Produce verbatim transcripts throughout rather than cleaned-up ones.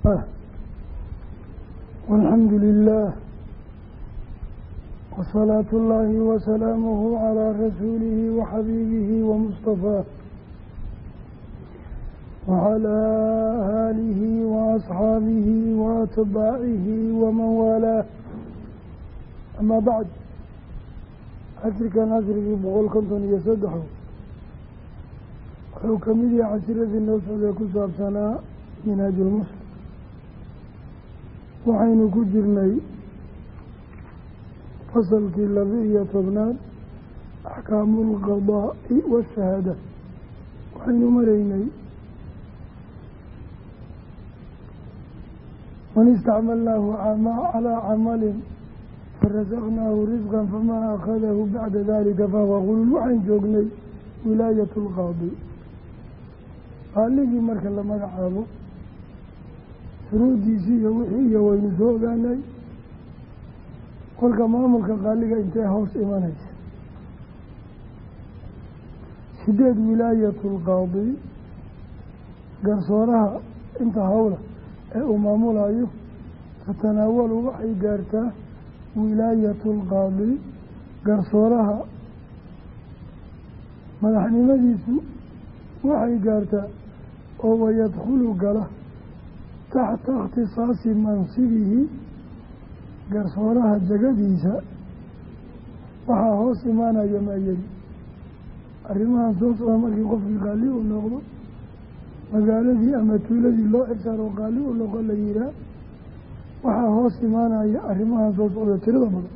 الله والحمد لله وصلاة الله وسلامه على رسوله وحبيبه ومصطفاه وعلى آله وأصحابه وأتباعه ومن والاه. أما بعد، عشر كان عشر في بقول كنتم يصدحوا حكمي عشرة النوس عليكم سابسنا منهاج المسلم وحين كجرني فصل كلابية طبنان أحكام القضاء والشهادة. وحين مريني من استعملناه على عمل فرزقناه رزقا فما أخذه بعد ذلك فهو غلول. وحين جوغني ولاية القاضي قال لي مركز لما قعابه سرودي سيئة وحية وينسوغاني قولك ماملك قال لي انتهى هوس إيمانيس شديد ولاية القاضي قرصورها انت هولا امامولا ايوه تتناول وحي قارتا ولاية القاضي قرصورها مدحني مديسو وحي قارتا وهو يدخل قاله تحت اختصاص منصبه قرصورها جقديسا وحا هوس إيمانا يمايل arrimahan soo socda markii qofkii qaali u noqdo magaaladii ama tuuladii loo xisaaro qaali u noqo la yihaa waxaa hoos imaanaya arrimahan soo socda tirada badan.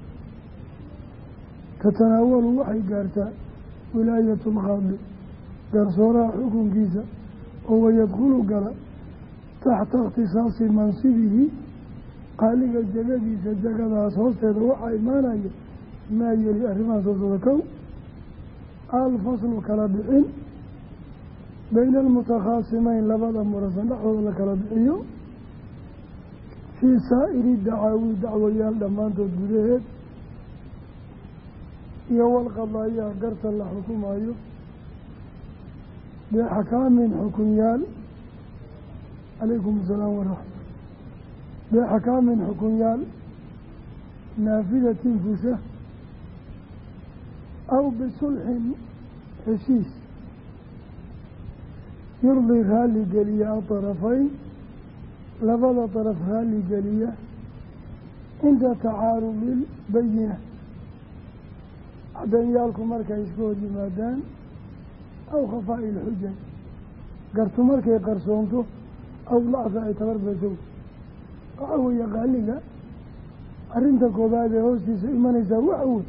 tatanaawalu waxay gaartaa wilaayatu lqaadi garsooraha xukunkiisa oo wayadkhulu gala taxta ikhtisaasi mansibihi qaaliga jagadiisa jagadaas hoosteeda waxaa imaanaya maa yeli arrimahan soo socda kow الفصل كلا بحين بين المتخاصمين لبدا مرسل نحو لكلا بحيو في سائر الدعاوي دعويان لمان تدبيرهد يو القضايا قرص الله حكم ايو بحكام حكميال عليكم السلام ورحمة بحكام حكميال نافذة فسه أو بصلح حسيس يرضي هالي قليا طرفين لبدا طرف هالي قليا عند تعارض البينة عدن يالكم مركا يسكوه جمادان أو خفاء الحجة قرتو مركا يقرصونتو أو لعظة يتبر بسو أو يقالي أرنتكو بابي هوستيس إيماني سوى أول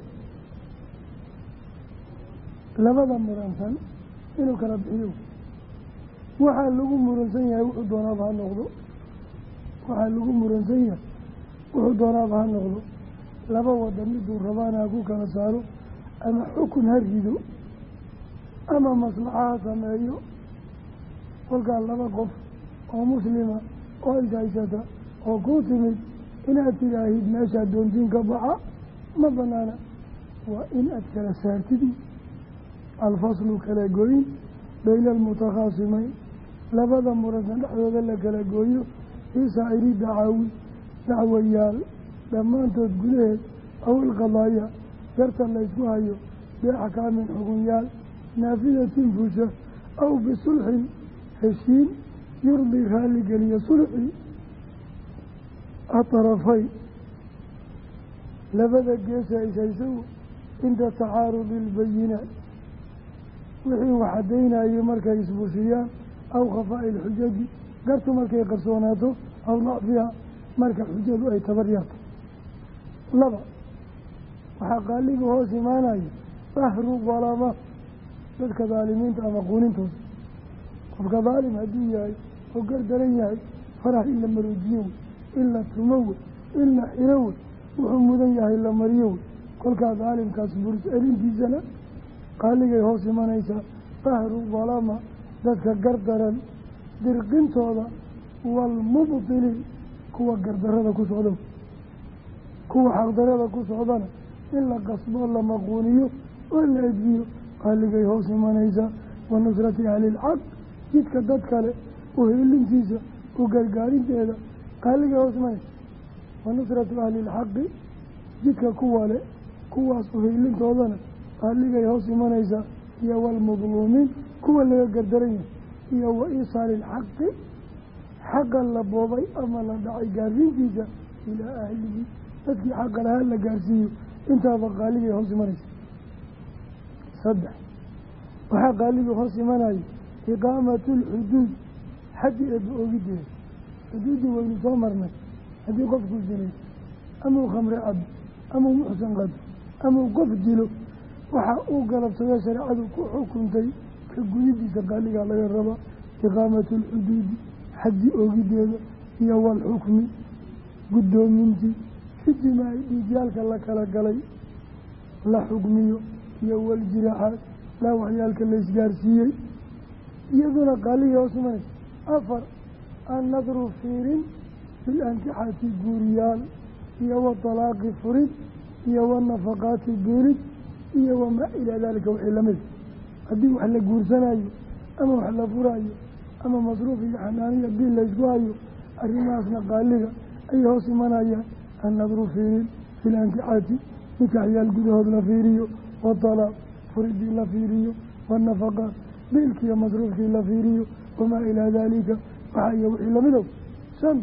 labada muransan inuu kala bixiyo waxaa lagu muransan yahay wuxuu doonaaba ha noqdo waxaa lagu muransan yahay wuxuu doonaaba ha noqdo laba wada miduu rabaana ku kala saaro ama xukun ha rido ama maslaxaha sameeyo. kolkaa laba qof oo muslima oo ishaysata oo ku timid inaad tidaahid meeshaa doontiin ka baxa ma banaana. waa in aad kala saartid الفصل كلا قوين بين المتخاصمين لبدا مرسل نحو ذا كلا قوين في سائر دعاوي دعويال لما انت تقوليه أو القضايا كرتا لا يسوها بأحكام حكميال نافذة تنفسه أو بصلح حسين يرضي خالق لي صلحي الطرفين لبدا قيسا يسيسو عند تعارض البينات wixii waxadaynayo markay isbuushiyaan aw khafaa'i lxujaji gartu markay qarsoonaato aw dacfiha marka xujadu ay tabar yarto. laba waxaa qaaliga hoos imaanaya qahru dalama dadka daalimiinta ama quunintooda. qofka daalim hadduu yahay oo gardaran yahay farax in la maruujiyo wey, in la tumo wey, in la xiro wey, wuxuu mudan yahay la mariyo wey. kolkaa daalimkaas buris celintiisana qaaligay hoos imanaysaa qahru dalama dadka gardaran dirqintooda walmubtiliin kuwa gardarada ku socdo kuwa xaqdarada ku socdana in la qasbo la maquuniyo oo la edbiyo qaaligay hoos imanaysaa wa nusrati ahli lxaq jidka dad kale uheelintiisa وقرقارين تهذا قال لي عثمان ونصرة أهل الحق جدك كوالي كواس وهيلين توضنا قال لي عثمان إذا هي والمظلومين كوا اللي قدرين هي وإيصال الحق حق اللبوضي أما لدعي قارين فيك إلى أهله تدكي حق لها اللي قارسيه انت بقى لي عثمان صدح وحق لي عثمان إقامة الحدود حد أدعو جديه حدود وين صامرنا هذه قف كل جنيه أما خمر عبد أما محسن قد أما قف جلو وحقوق قلب سوى شرعه حكم تي كجديد سقالي على الربا إقامة الحدود حد أوجده هي والحكم قدوم منتي في الدماء إيجالك الله كلا قلي لا حكميه هي والجراحات لا وحيالك اللي سجارسيه يدنا قال لي عثمان أفر النظر فير في الأنكحة الجوريان هي والطلاق فرد هي والنفقات الجورد هي وما إلى ذلك وحلا مثل هدي وحلا جورسنايو أما وحلا فرايو أما مصروف حنانية بين ليسقايو الرماسنا قال لي أي عثمان النظر فير في الأنكحة نكاحيا الجدود لفيريو والطلاق فرد لفيريو والنفقات بيلك يا مصروف في لفيريو وما إلى ذلك وحي وحلا منه سن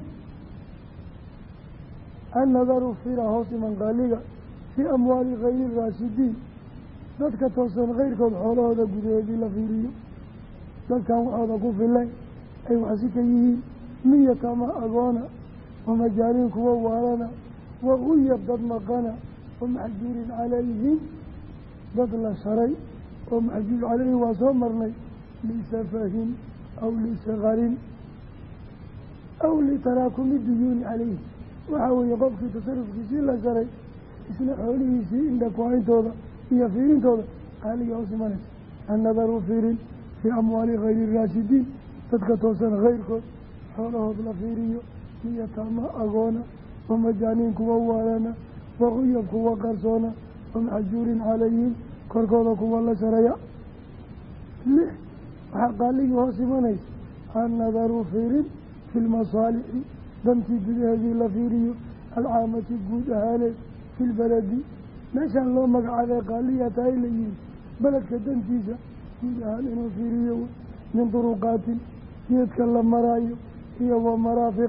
النظر في رهوس من قالية في أموال غير الراشدين ذاتك توصل غيرك الحوله هذا قدود لفيريو ذاتك هذا قف الله أي وحسيكيه مية ما أغانا ومجارين كووالانا وغيب ضد مقانا ومحجور عليهم ضد الشري ومحجور عليه وصمرني لسفه أو لصغر أو لتراكم الديون عليه وحاول يقف في تصرف كثير لا شري إسنا حوله شيء عندك وعين توضع هي فيرين توضع قال لي عثمان النظر فيرين في أموال غير الراشدين تتكتوسن غيركم حوله بلفيريو هي تاما أغونا ومجانين كووالانا وغيب كوا قرصونا ومحجور عليهم كركوضا كوا الله شريا ليه وحقا لي عثمان النظر فيرين في المصالح دمتي بهذه اللفيريو العامة الجود هالي في البلد نشان الله مقعد قال لي تايلي بلد كدنتيسة جود هالي نفيريو من طرقات يتكلم مرايو هي ومرافق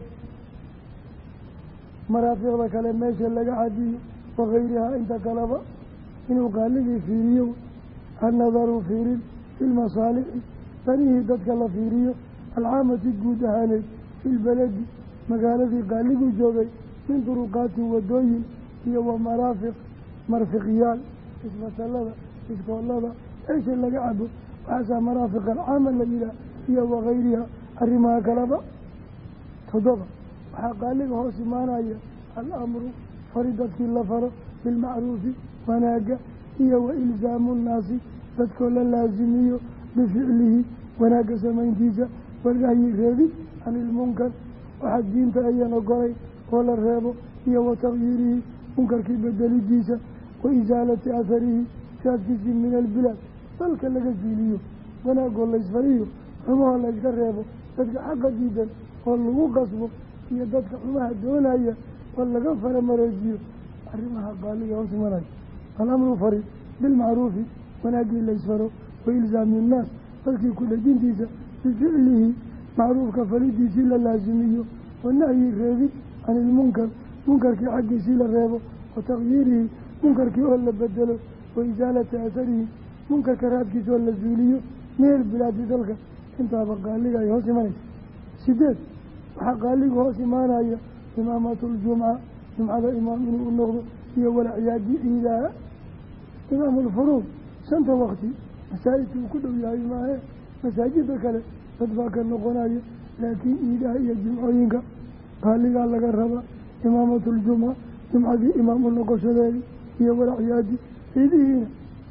مرافق ذا كلام ماشي لقى عدي وغيرها انت كلبا إنه قال لي فيريو النظر فيرين في المصالح تنيه دتك اللفيريو العامة الجود هالي في البلد مقالة قال لي جوغي من طرقات ودوين هي ومرافق مرفقيال اسمه سلطة اسمه الله ايش اللي قعدوا وحسا مرافق العامة اللي هي وغيرها الرماء كلبا تضبط وحقا لك هو سمانايا الأمر فريدتك اللفر بالمعروف وناقة هي وإلزام الناس تذكر اللازمي بفعله وناقة سمين تيجا والغاية غيبي عن المنكر وحد دين تأيّن وقري ولا الرابو هي وتغييره منكر كي بدل الجيسة وإزالة أثره شاكس من البلاد فلك لك الزيليو وناقة الله يسفريه حموها الله يسكرهبو تذكر حقا جيدا والله قصبه هي ذاتك حماها الدولة ولا غفر مرجيه أرمها قال لي عثمان الأمر فريد بالمعروف وناقي الله يسفره وإلزام الناس فلكي كل دين ديسة بفعله معروف كفليد يسيل اللازميه والنهي الرابي عن المنكر منكر كي حق يسيل الرابو وتغييره منكر كي أولا بدله وإزالة أثره منكر كراب كي سوى الزوليه من البلاد ذلك انت قال لي يا عثمان سيدات وحقا لي هو سمانا هي إمامة الجمعة جمعة إمام من النغض هي ولا عيادي إلى إمام الفروض سنت وقتي مساجد وكله يا إمام مساجد بكله تدفاك النقناية لكن إذا هي الجمعينك قال لي قال لك الربا إمامة الجمعة جمعة إمام النقشة هي ولا عيادي إذا هنا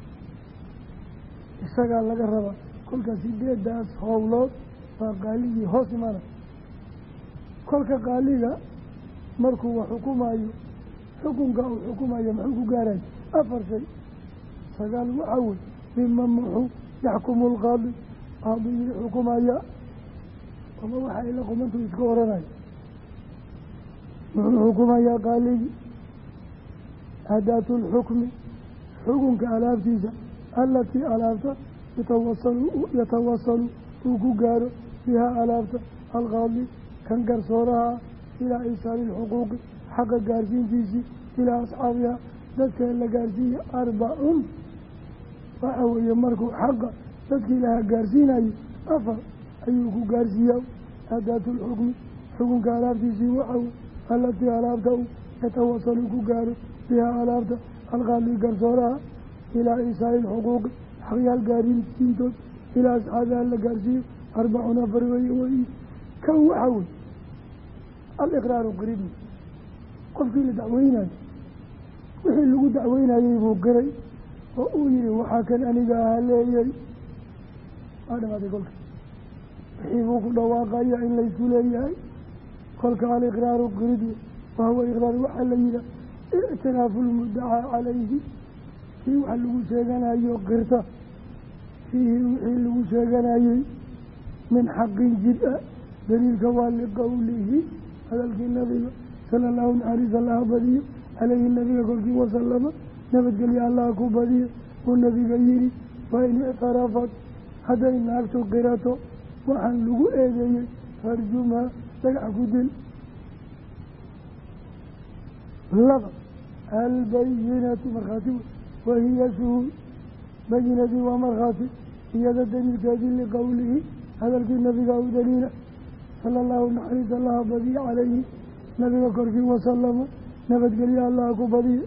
إستقال لك الربا كل كسيدات داس حولات فقال لي هو سمانا كلك قاليلا مركو وحكومة أيو حكوم قاو حكومة أيو محوكو قارن أفر شيء فقال معول ممن محو يحكم القاضي قاضي حكومة أيو ama waxa ila qumantu iska oranayo wuxuu xukumayaa qaaligii adaatu lxukmi xukunka alaabtiisa allatii alaabta yatawasalu yatawasalu uu ku gaaro bihaa alaabta alqaadi kan garsooraha ilaa isaali lxuquuqi xaqa gaarsiintiisii ilaa asxaabihaa dadka la gaarsiiya arbacun waxa weeye markuu xaqa dadkii laha gaarsiinayo afar ayuu ku gaarsiiyaa adaatu lxukmi xukunka alaabtiisii waxaw allatii alaabta u yatawasalu ku gaaro bihaa alaabta alqaadi garsooraha ilaa isaali lxuquuqi xaqyaal gaarsiintood ilaa asxaabiha la gaarsiiyo arbacun afar weye wey kan waxa wey aliqraaru qiribni qofkii la dacweynayo wixii lagu dacweynayey buu qiray oo uu yihi waxaa kan aniga aha leeyay waa dhamaatay kolka wixii buu ku dhawaaqaya in laysku leeyahay kolka aliqraaru qirid wahuwa iqraar waxaa la yihaa ictiraafu lmudacaa calayhi kii wax lagu sheeganayo qirta fiihi wixii lagu sheeganayey min xaqin jid ah daliilka waa liqowlihi hadalkii nabiga sala allahu naxariis allaha badiyo caleyhi nabiga kolkii wasalama nabadgelya allaha ku badiyo uu nabiga yihi wain ictarafat hadday naagtu qirato waxaan lagu eedeeyey farjumaa dhagax ku dil laba albayinatu markhaati wahiya shuhuud bayinadii waa markhaati iyada daliilkeedii liqowlihi hadalkii nabiga u daliila sala allahu naxariis allaha badiyo calayhi nabiga korkii wasalama nabadgelya allaha ku badiyo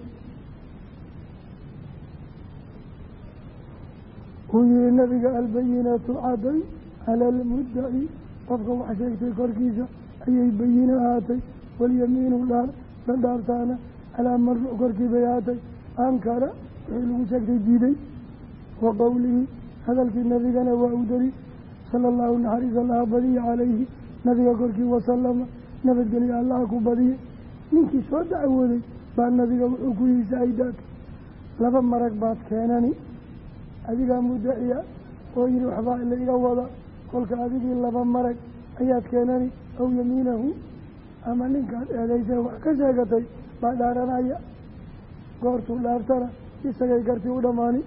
uu yihi nabiga albayinatu caday cala almuddaci qofka wax sheegtay korkiisa ayay bayino ahaatay walyamiinu dhaar la dhaartaana calaa marfuuc korkii bay ahaatay ankara wixii lagu sheegtay diiday wa qowlihi hadalkii nabigana waa u daliil sala allahu naxariis allaha badiya calayhi nabiga korkii wasalama nabadgelya allaha ku badiya ninkii soo dacwooday baa nabiga wuxuu ku yihi saahidaaka laba marag baad keenani adigaa mudaciya oo yihi waxbaa la iga wada kolka adigii laba marag ayaad keenani aw yamiinahu ama ninkaad eedaysay wax ka sheegatay baa dhaaranaya goortuu dhaartana isagay gartii u dhammaani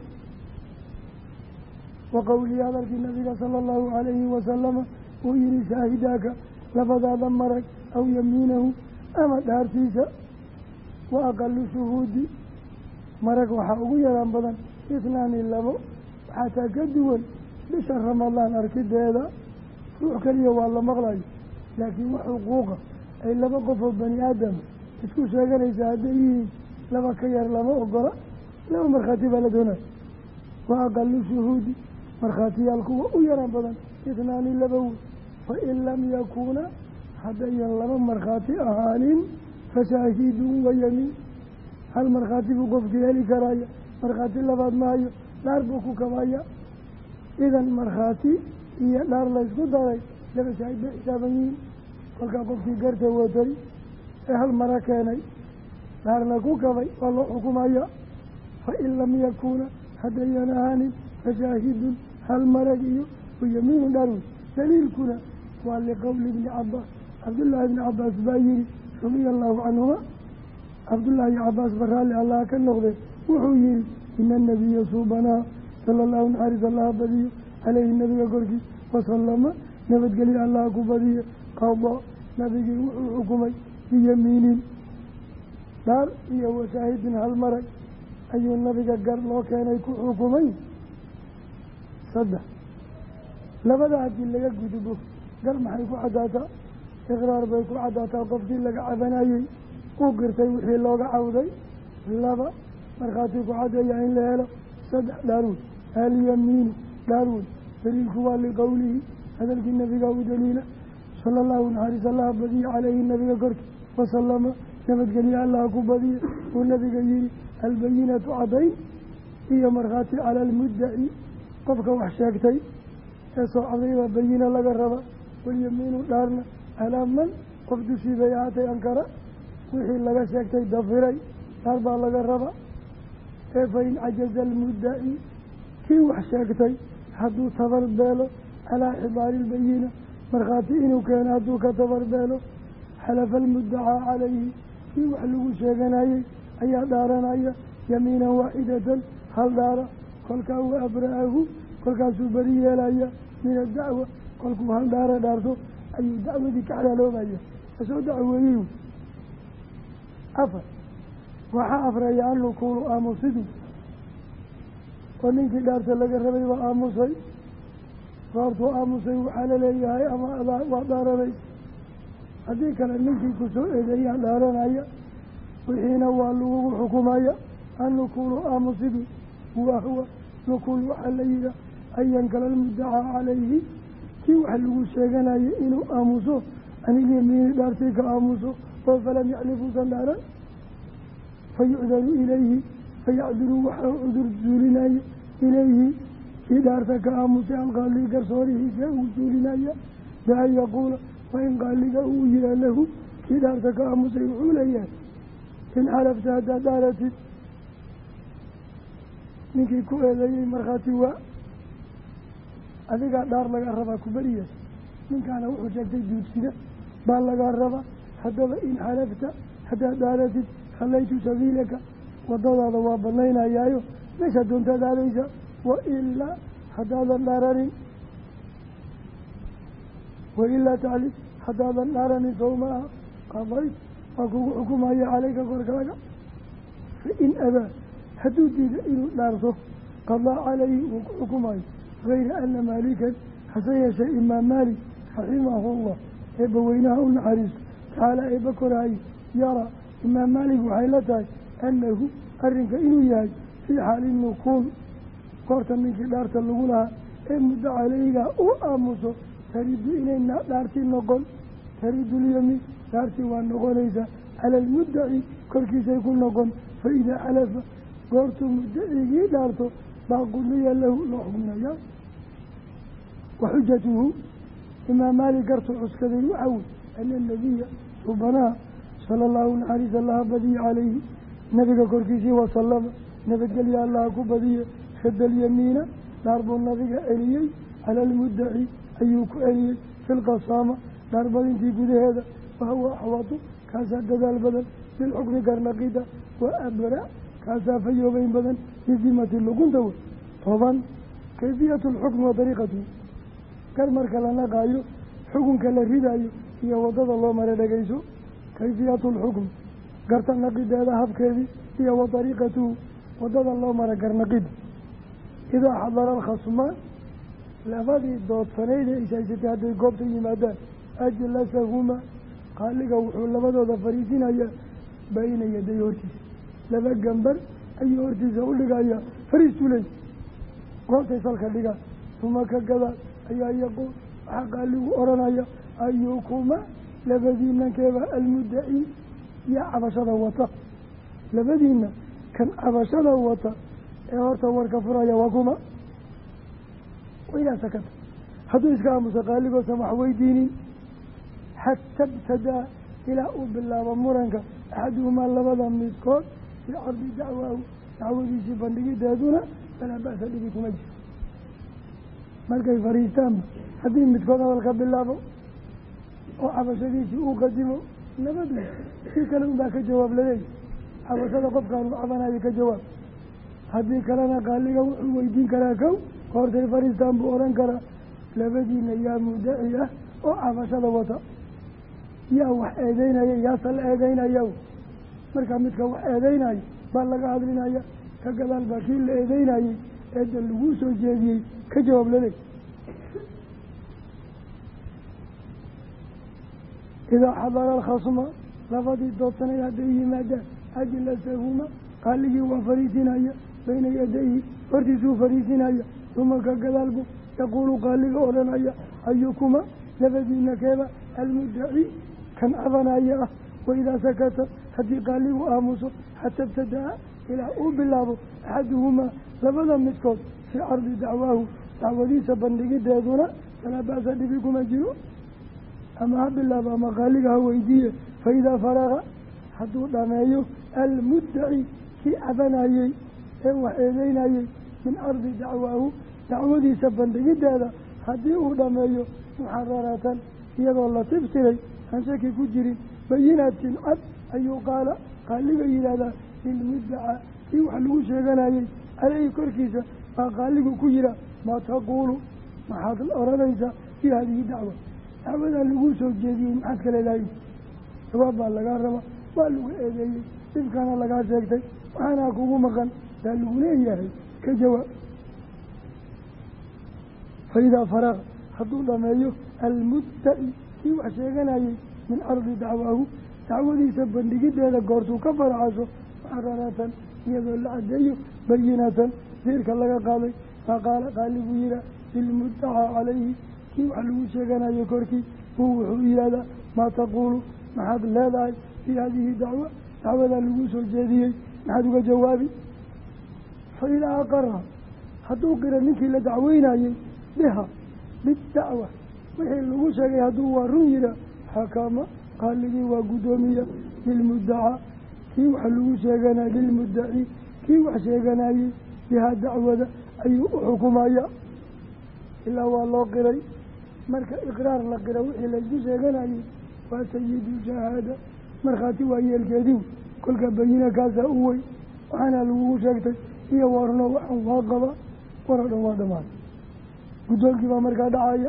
wa qowlihi hadalkii nabiga sala allahu calayhi wasalama uu yihi shaahidaaka labadaada marag aw yamiinahu ama dhaartiisa wa aqalu shuhuudi marag waxaa ugu yaraan badan isnaani labo xataa ka duwan bisha ramadaan arkideeda ruux keliya waa la maqlayo laakiin wax xuquuqa ay laba qof oo bani aadama isku sheeganaysa hadday yihiin laba ka yar lama ogola laba markhaati baa la doonaya wa aqalu shuhuudi markhaatiyaal kuwa u yaraan badan isnaani laba wey fa in lam yakuuna haddayan laba markhaati ahaanin fashaahidun wayamiin hal markhaati buu qofkii heli karaya markhaati labaad maayo dhaar buu ku kabaya idan markhaati iyo dhaar laysku daray laba shaahid bay xisaaban yihiin kolkaa qofkii garta watay ee hal mara keenay dhaarna ku kabay waa loo xukumaya fa in lam yakuuna haddayan ahaanin fashaahidun hal marag iyo wayamiinu dhaar wey daliilkuna waa liqowli ibni cabaas cabdullaahi ibni cabaas baa yihi radia allahu canhuma cabdullaahi iyo cabaas ba raalli allaha ka noqdee wuxuu yihi ina anabiya suubanaa sala allahu naxariis allaha badiyo caleyhi nabiga korkii wasalama nabadgelya allaha ku badiyo qada nabigii wuxuu xukumay biyamiinin dhaar iyo washaahidin hal marag ayuu nabiga gar loo keenay ku xukumay saddex labada haddii laga gudbo gar maxay ku caddaataa iqraar bay ku caddaataa qofkii laga cabanayey uu girtay wixii looga cawday laba markhaati ku caddeeya in la helo saddex dhaarwood alyamiinu dhaarwood daliilku waa liqowlihi hadalkii nabiga u daliila sala allahu naxariis allaha badiya caleyhi nabiga korkii wasalama nabadgelya allaha ku badiya uu nabiga yihi albayinatu caddayn iyo markhaati cala almuddaci qofka wax sheegtay ee soo cadayba bayina laga raba walyamiinu dhaarna calaa man qof dushii bay ahaatay ankara wixii laga sheegtay dafiray dhaar baa laga raba ee fa in cajaza almuddaci kii wax sheegtay hadduu tabar beelo calaa xibaari lbayina markhaati inuu keeno hadduu ka tabarbeelo xalafa almuddacaa calayhi kii wax lagu sheeganayay ayaa dhaaranaya yamiinan waaxidatan hal dhaara kolkaa wa abra'ahu kolkaasuu beri yeelaya min addacwa kolkuu hal dhaara dhaarto ayuu dacwadii ka xalaaloobaya kasoo dacweeyey. afar waxaa afraya alnukuulu aamusidu oo ninkii dhaarta laga rabay waa aamusay goortuu aamusay waxaa laleeyahay ama adaa waa dhaaranay haddii kale ninkii kusoo eedeeyaa dhaaranaya wixiina waa lagugu xukumaya. annukuulu aamusidu huwa huwa nukuul waxaa la yihaa an yankala almuddacaa calayhi kii wax lagu sheeganaya inuu aamuso anigii miini dhaartay ka aamuso oo falam yaxlifuusan dhaaran fayucdaru ilayhi fayacduru waxaa cudur zuulinaya ilayhi kii dhaarta ka aamusay alqaali garsoorihiisa uu zuulinaya bian yaquula waa in qaaliga uu yihaa lahu kii dhaarta ka aamusay wuxuu leeyahay in xalafta haddaad dhaaratid ninkii ku eedeeyey markhaati waa adigaa dhaar laga rabaa ku beriya ninkaana wuxuu sheegtay duudsida baa lagaa rabaa. haddaba in xalafta haddaad dhaaratid khallaytu sabiilaka wadadaada waa banaynayaayo meeshaa doontaad aadaysa wa ilaa haddaadan dhaaranin wa ilaa taclif haddaadan dhaaranin sowma aha qadayt waa kugu xukumaya caleyka korkaaga. fa in abaa hadduu diida inuu dhaarto qadaa calayhi wuu ku xukumayo gayra ana maalikan hase yeeshee imaam maalik raximahullah eebba weynaha u naxariisto tacaala eebba koraayo yaraa imaam maalik waxay la tahay annahu arrinka inuu yahay fii xaali nukuul goorta ninkii dhaarta lagu lahaa ee muddo caleygaa u aamuso taridu inayna dhaartii noqon taridulyamiin dhaartii waa noqonaysaa cala almuddaci korkiisay ku noqon fa idaa xalafa goortuu muddacigii dhaarto baa qudiya lahu loo xugnayaa. wa xujatuhu imaam maalik gartuu cuskaday waxaa wey ana nabiya subanaha sala allahu naxariis allaha badiye calayhi nabiga korkiisii wasalama nabadgelya allaha ku badiye shadda alyamiina dhaar buu nabiga celiyey cala almuddaci ayuu ku celiyey fi lqasaama dhaar badintii gudaheeda wahuwa axwatu kaasaa dadaal badan bilxukmi garnaqida wa abra kaasaa fayoobeyn badan bizimati lugunta wey. toban kayfiyatu lxukmi wa dariiqatuhu gar marka la naqaayo xukunka la ridayo iyo waddada loo mara dhegeyso. kayfiyatu lxukmi garta naqideeda habkeedii iyo wa dariiqatuhu waddada loo mara garnaqida. idaa xadara alkhasmaan labadii doodsanayda ishaysatay hadday goobta yimaadaan ajlasahuma qaaliga wuxuu labadooda fariisinayaa bayna yaday hortiisa laba gambar ayuu hortiisa u dhigaya fariistuu leey goobtay salka dhigaan uma ka gadaal ayaa yaquul waxaa qaaligu odhanaya ayukuma labadiinankeeba almuddaci yaa cabashada wata labadiina kan cabashada wata ee horta warka furaya waa kuma waidaa sakata hadduu iska aamusa qaaligoosan wax weydiinin xata ibtadaa ilaa uu bilaabo muranka axaduhumaa labada midkood fii cardi dacwaahu dacwadiisii bandhigideeduna falaa ba'sa dhibi kuma jiro. markay fariistaanba haddii midkood hadalka bilaabo oo cabashadiisii uu qadimo nabadu si kale unbaa ka jawaab laleeyahy cabashada qofkaan u cabanayo ka jawaab haddii kalena qaaliga wuxuu weydiin karaa kow hortay fariistaan buu odhan karaa labadiina yaa muddaci ah oo cabashada wata yaa wax eedeynaya yaasa la eedeynaya markaa midka wax eedeynayo baa laga hadlinaya ka gadaal baa kii la eedeynayey eedda laguu soo jeediyey ka jawaab laleey. idaa xadara alkhasma labadii doodsanay hadday yimaadaan ajlasahuma qaaligii waa fariisinaya bayna yadayhi hortiisuu fariisinaya uma ka gadaalbu yaquulu qaaliga odhanaya ayukuma labadiina keeba almuddaci kan cabanaya ah. waidaa sakata haddii qaaligu aamuso xata ibtadaa ilaa uu bilaabo axaduhumaa labada midkood fii cardi dacwaahu dacwadiisa bandhigideeduna falaa ba'sa dhibi kuma jiro. ama ha bilaabo ama qaaliga ha weydiiye faidaa faraqa hadduu dhameeyo almuddaci kii cabanayey ee wax eedeynayey min cardi dacwaahu dacwadiisa bandhigideeda haddii uu dhameeyo muxararatan iyadoo la tiftiray aan shaki ku jirin bayinatin cad ayuu qaala qaaliga yidhaahdaa lilmuddaca kii wax lagu sheeganayay caleyhi korkiisa baa qaaligu ku yihaa maa taquulu maxaad odhanaysaa fii hadihi dacwa dacwadaa lagu soo jeediyey maxaad ka leedahay jawaab baa lagaa raba waa lagu eedeeyey dhibkana lagaa sheegtay waxaanaa kugu maqan daa lagu leeyahay ka jawaab fa idaa faraqa hadduu dhameeyo almuddaci kii wax sheeganayay min cardi dacwaahu dacwadiisa bandhigideeda goortuu ka faracaso muxararatan iyadoo la cadeeyo bayinatan diirka laga qaaday maa qaala qaaligu yihaa lilmuddacaa calayhi kii wax lagu sheeganayay korkii uu wuxuu yihahdaa maa taquulu maxaad leedahay fii hadihi dacwa dacwadaa lagu soo jeediyey maxaad uga jawaabi fa idaa aqara hadduu qira ninkii la dacweynayey biha bidacwa wixii lagu sheegay hadduu waa run yihaa xakama qaaligii waa guddoomiya lilmuddacaa kii wax lagu sheeganay lilmuddaci kii wax sheeganayey bihaa dacwada ayuu u xukumaya ilaa waa loo qiray marka iqraar la qira wixii laysku sheeganayey waa sayidu shahaada markhaati waa yeelkeediw kolka bayina kaasaa u wey waxaana lagugu sheegtay iyo warno waxan waa qaba waroo dhan waa dhamaan guddoonkii baa markaa dhacaya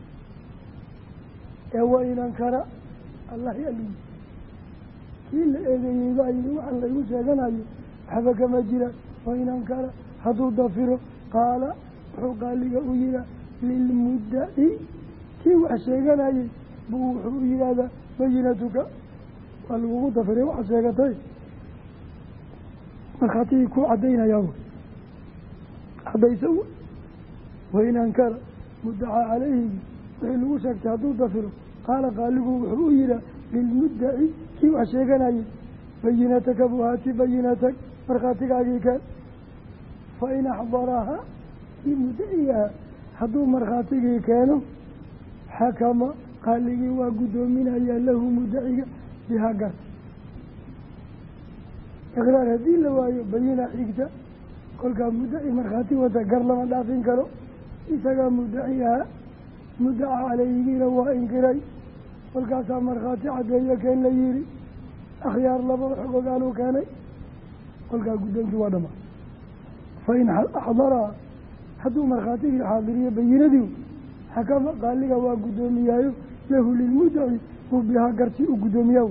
ee waa inan kara allahi alii kii la eedeeyey baa yidhi waxaan laygu sheeganayo waxba kama jira waa inan kara hadduu dafiro qaala wuxuu qaaliga u yihaa lilmuddaci kii wax sheeganayey buu wuxuu u yidhaahdaa bayinatuka waa lagugu dafiray waxaad sheegatay markhaatigii ku caddaynayaa caddaysa wain ankara muddacaa calayhigi wixii lagu sheegtay hadduu dafiro qaala qaaligu wuxuu u yihaa lilmuddaci kii wax sheeganayey bayinataka buu haati bayinatag markhaatigaagii keen fa in axdaraha kii muddacigaha hadduu markhaatigii keeno xakama qaaligii waa guddoominayaa lahu muddaciga bihaa garta iqraar haddii la waayo bayina xigta kolkaa muddaci markhaati wata gar lama dhaafin karo isagaa muddaci ahaa muddaca caleyhigiina waa inkiray kolkaasaa markhaati caddeeyo keen la yihi akhyaar labada xogogaaluu keenay kolkaa guddoonkii waa dhamaa fa in axdaraha hadduu markhaatigii xaadiriyo bayinadii xakama qaaliga waa guddoomiyaayo lahu lilmuddaci uu bihaa gartii u guddoomiyaa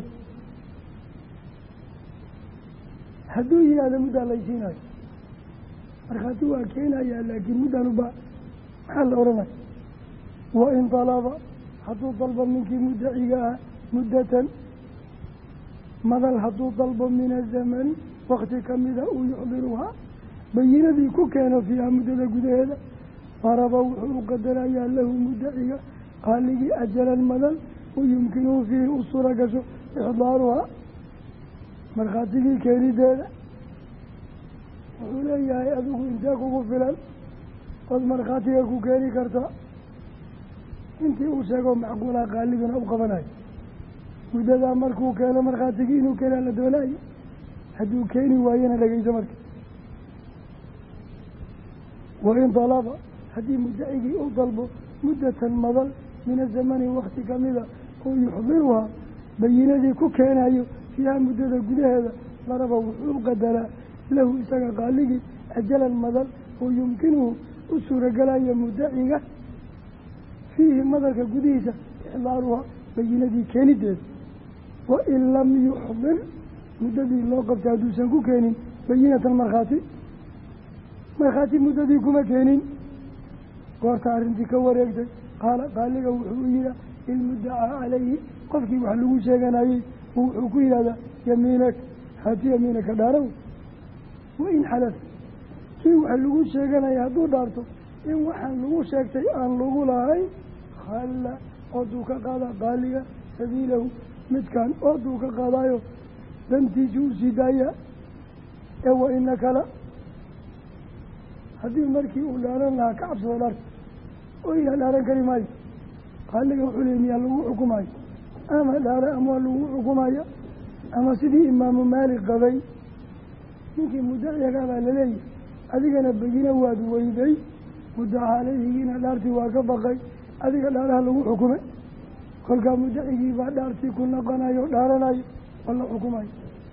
hadduu yihahdo muddaa laysiinayo markhaati waa keenayaa laakiin muddan ubaa maxaa la odhanaya wain dalaba hadduu dalbo ninkii muddaciga ah muddatan madal hadduu dalbo min azamani wakti kamida uu yuxdiruhaa bayinadii ku keeno fiiha muddada gudaheeda faraba wuxuu u qadarayaa lahu muddaciga qaaligii ajalan madal u yumkinuhu fiihi u suura gasho ixdaaruhaa markhaatigii keenideeda wuxuu leeyahay adigu intee kugu filan ood markhaatiga ku keeni karta intii uu sheego macquulaa qaaliguna u qabanayo muddadaa markuu keeno markhaatigii inuu keenaa la doonayo hadduu keeni waayana dhegeyso marka wain dalaba haddii muddacigii u dalbo muddatan madal min azamani wakti kamida uu yuxdiruhaa bayinadii ku keenayo fiiha muddada gudaheeda laraba wuxuu qadaraa lahu isaga qaaligii ajalan madal oo yumkinuhu u suuragalayo muddaciga fiihi madalka gudihiisa ixdaaruhaa bayinadii keenideeda wain lam yuxdir muddadii loo qabtay hadduusan ku keenin bayinatan markhaati markhaati muddadii kuma keenin goorta arrintii ka wareegtay qaala qaaliga wuxuu yihaa ilmuddacaa calayhi qofkii wax lagu sheeganayey wuxuu ku yidhahdaa yamiinak haati yamiinaka dhaaraw wain xalaf kii wax lagu sheeganaya hadduu dhaarto in waxaan lagu sheegtay aan lagu lahayn khalla ooduu ka qaadaa qaaliga sabiilahu midkaan ooduu ka qaadaayo dantiisi u sii daaya ee wa ina kala haddii markii uu dhaaran lahaa ka cabsado dhaarta oo ilaa dhaaran kari maayo qaaliga wuxuu leey miyaa lagu xukumayo ama dhaara ama waa lagu xukumaya ama sidii imaamu maalik qabay ninkii muddacigaabaa laleeyahay adigana begina waad weyday muddaca caleyhigiina dhaartii waa ka baqay adiga dhaaraha lagu xukumay kolkaa mudacigii baa dhaartii ku noqonayo o dhaaranayo oo la xukumayo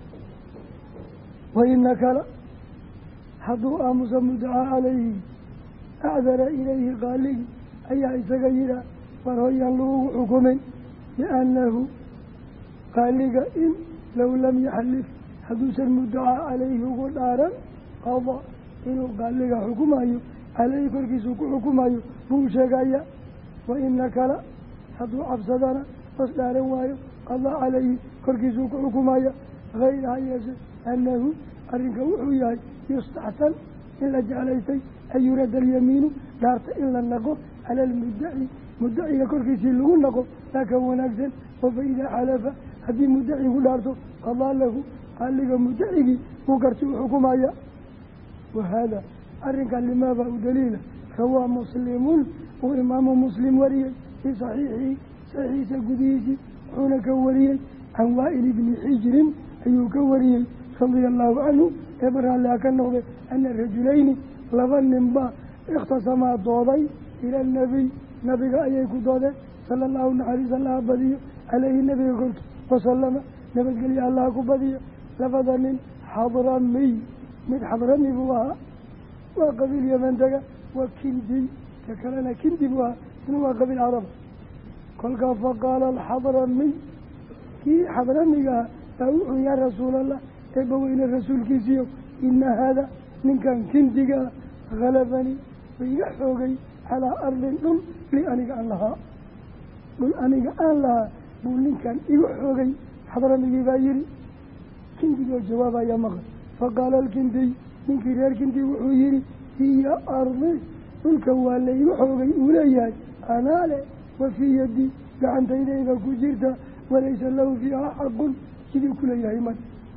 wa ina kala hadduu aamusa mudacaa calayhi acdara ilayhi qaaligii ayaa isaga yidhaah war hoyaan lagugu xukumin liannahu qaaliga in low lam yaxlif hadduusan mudacaa calayhi ugu dhaaran qada inuu qaaliga xukumayo caleyhi korkiisuu ku xukumayo buu sheegaya wa ina kala hadduu cabsadana bas dhaaran waayo qadaa calayhi korkiisuu ku xukumaya hayra ha yeeshe annahu arrinka wuxuu yahay yustaxsan in la jeclaystay an yurada alyamiinu dhaarta in la naqo cala almudaci mudaciga korkiisii lagu naqo laakan wanaagsan oo fa idaa xalafa haddii mudacigu dhaarto qadaa lahu qaaliga mudacigii uu garti u xukumaya wahaada arrinkan limaaba u daliila rawaa muslimun uu imaamu muslim wariyey fii saxiixihi saxiixiisa gudihiisii wuxuuna ka wariyey can waa'il ibni xijrin ayuu ka wariyey radia allahu canhu ee baraalaa ka noqday ana rajulayni laba ninbaa ikhtasamaa dooday ila anabiy nabiga ayay ku doodeen sala allahu naxariis allaha badiyo caleyhi nabiga korkii wasalama nabadgelya allaha ku badiyo labada nin xadramiy mid xadrami buu ahaa waa qabiil yeman dega waa kindiy ka kalena kindi buu ahaa isna waa qabiil carab kolkaa faqaala alxadramiy kii xadramigaha baa wuxuu yaa rasuulallah eebbaweyne rasuulkiisiiyo ina haada ninkan kindigaa halabanii waiga xoogay calaa ardin dhul li aniga aan lahaa dhul aniga aan lahaa buu ninkan igu xoogay xadramigii baa yihi kindigoo jawaabaya maqal faqaala alkindiy ninkii reer kindi wuxuu yihi hiya ardi dhulka waa laygu xoogay uu leeyahay anaa le wa fii yaddi gacantaydayda ku jirta walaysa lahu fiihaa xaqun sidii ku leeyahay man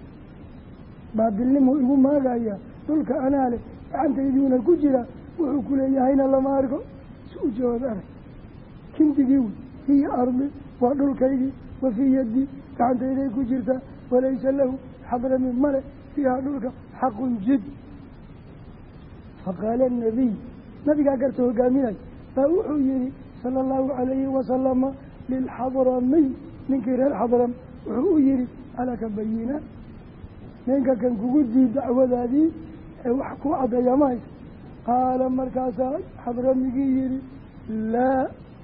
baabilnimuu igu maagaya dhulka anaa le gacantaydiuna ku jira wuxuu ku leeyahayna lama arko si u jawaab arag kindigii wey hiya ardi waa dhulkaygii wa fii yaddi gacantayday ku jirta walaysa lahu xadrami male fiihaa dhulka xaqun jid faqaala anabiy nabigaa garta hogaaminay baa wuxuu yihi sala allahu calayhi wasalama lilxadramiy ninkii reer xadram wuxuu u yihi alaka bayina ninka kan kugu dii dacwadaadii ee wax ku caddeeya ma haysa qaala markaasaa xadramigii yihi laa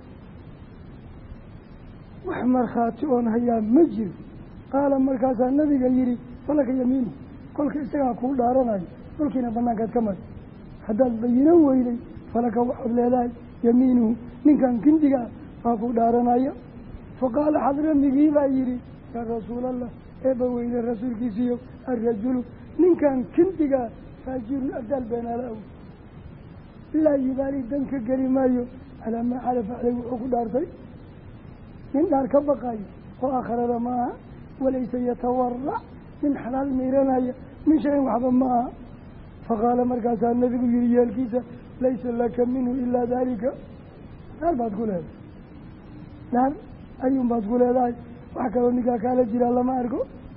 wax markhaati oon hayaa ma jiro qaala markaasaa nabiga yihi falaka yamiinu kolka isagaa kuu dhaaranayo dhulkiina banaankaad ka mari haddaad bayino weyday falaka waxaad leedahay yamiinuhu ninkan kindigaa baa ku dhaaranaya faqaala xadramigii baa yihi yaa rasuulallah eebba weyne rasuulkiisiiyo arajulu ninkan kindigaa faajirun abdaal beenaala aw laa yubaali dan ka geli maayo calaa maa xalafa caleyh wuxuu ku dhaartay nin dhaar ka baqayo oo aakharada ma aha walaysa yatawarac nin xalaal miiranaya min shayin waxba ma aha faqaala markaasaa nabigu yihi yeelkiisa laysa laka minhu ilaa daalika dhaar baad ku leedahay dhaar ayuun baad ku leedahay wax kaloo ninkaa kaala jiraa lama arko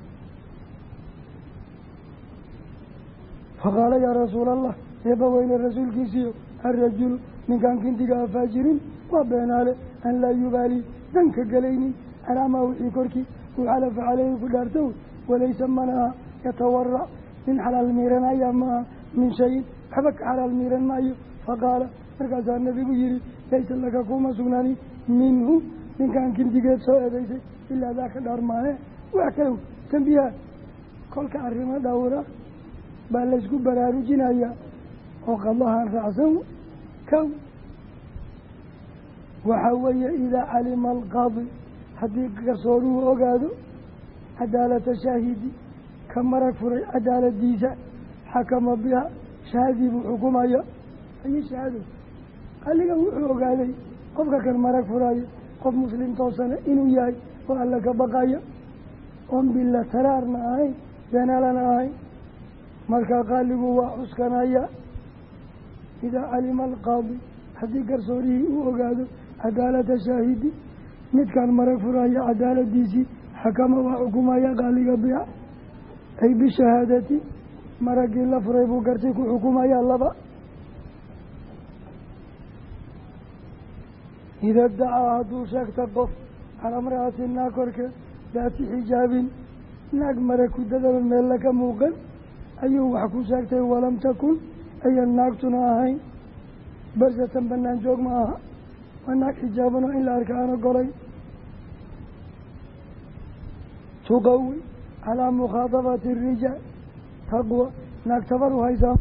faqaala yaa rasuula allah eebba weyne rasuulkiisiiyo arajulu ninkan kindigaa faajirin waa beenaale an laa yubaali dan ka gelaynin calaamaa wixii korkii uu xalafa caleyhi ku dhaartow walaysa manaha yatawarac nin xalaal miiranaya maaha min shayin waxba ka xalaal miiran maayo faqaala markaasaa nabigu yihi laysa laka kuma sugnaani minhu ninkan kindigeed soo eedaysay ilaa daaka dhaar maahe wax kalow tambiyaha kolka arrimo dhowra baa laysku baraarujinayaa oo qadahan raacsan kow waxaa weeye idaa calima alqaadi haddii garsooruhu ogaado cadaalata shaahidi ka marag furay cadaaladiisa xakama biha shahaadii buu xukumaya ayi shahaado aligan wuxuu ogaaday qofka kan marag furayo qof muslim toosana inuu yahay oo alla ka baqaya oon bila taraarna ahayn beenaalana ahayn markaa qaaligu waa cuskanaya idaa calima alqaadi haddii garsoorihii uu ogaado cadaalata shaahidi midkaan marag furaya cadaaladiisii xakama waa xukumaya qaaliga biha ay bishahaadati maraggii la furay buu gartay ku xukumaya laba إذا ادعى هدو شاكت قف على امرأة ناكرك ذات حجاب naag mare ku dadaba meel laka muuqan ayuu wax ku sheegtay walam takun ayan naagtuna ahayn barsatan banaan joog ma aha waa naag xijaabanoo in la arka aan ogolay tuqawi calaa mukhaadabati arijaal taqwa naag tabar u haysaa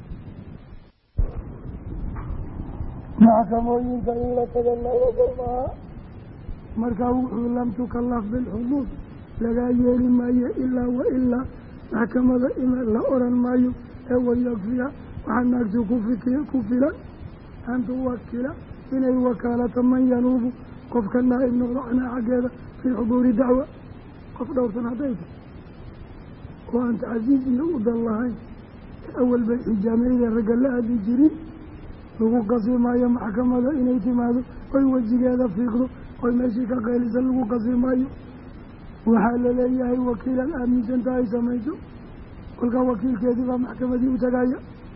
maxkamooyinka in la taga la ogol maaha markaa wuxuu lam tukallaf bilxuduud lagaa yeeli maayo ilaa wa ilaa maxkamada in la oran maayo ee wayakfiya waxaa naagtu ku fikiya ku filan an tuwakila inay wakaalata man yanuubu qofka naa'ib noqdo canaa xaggeeda fii xuduuri dacwa qof dhowrsan hadday tahay oo aan tacasiis iyo u dan lahayn awal bay xijaameyda ragga la hadli jirin lagu qasi maayo maxkamada inay timaado oy wejigeeda fiiqdo oy meeshii ka qaylisan lagu qasi maayo waxaa laleeyahay wakiilan aaminsanta ay samayso kolkaa wakiilkeedii baa maxkamadii u tagaya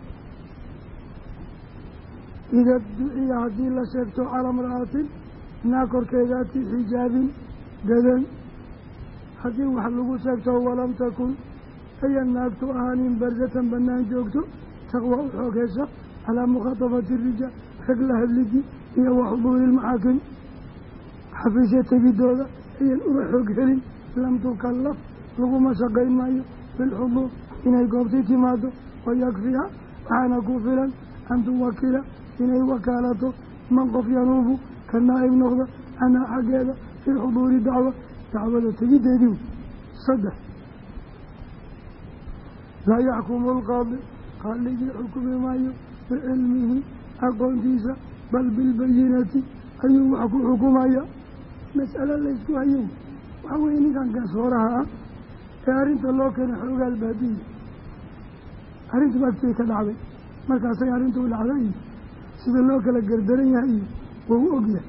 ida duciya haddii la sheegto calaa mar'atin naa korkeedaati xijaabin dadan haddii wax lagu sheegto walam takun ayan naagtu ahaanin barzatan banaan joogto taqwa u xoog hesha calaa mukhaadabati rijaal rag la hadlidii iyo wa xuduuri lmaxaakim xafiisya tegidooda ayan uga xoog helin lam tukallaf laguma shaqayn maayo bilxuduur inay goobtii timaado wayakfiha waxaana ku filan an tuwakila inay wakaalato man qof yanuubu ka naa'ib noqda canaa xaggeeda fii xuduuri dacwa dacwada tegiddeedii saddex laa yaxkumu alqaadi qaaligii xukumi maayo bicilmihi aqoontiisa bal bilbayinati ayuu wax ku xukumaya mas'alo laysku hayow waxaa weeye ninkan gaasooraha ah ee arrinta loo keenay xoogaal baadiya arrintu agtay ka dhacday markaasay arrintu u dhacday iyo sida loo kala gardaran yahay iyo waa u ogyahay